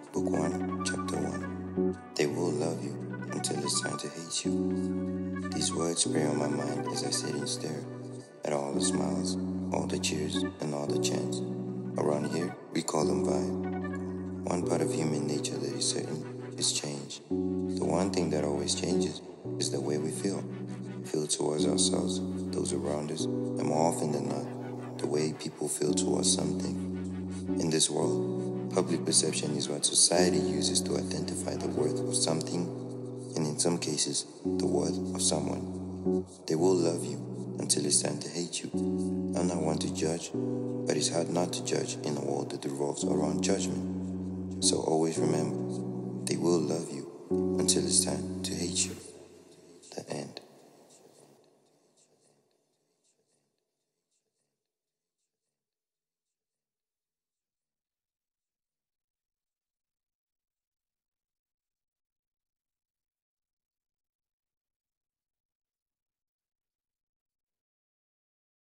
Book 1, Chapter 1. They will love you until it's time to hate you. These words spray on my mind as I sit and stare at all the smiles, all the cheers, and all the chants. Around here, we call them vibe. One part of human nature that is certain is change. The one thing that always changes is the way we feel. Feel towards ourselves, those around us, and more often than not, the way people feel towards something. In this world, public perception is what society uses to identify the worth of something, and in some cases, the worth of someone. They will love you until it's time to hate you. I'm not one to judge, but it's hard not to judge in a world that revolves around judgment. So always remember, they will love you until it's time to hate you. The end.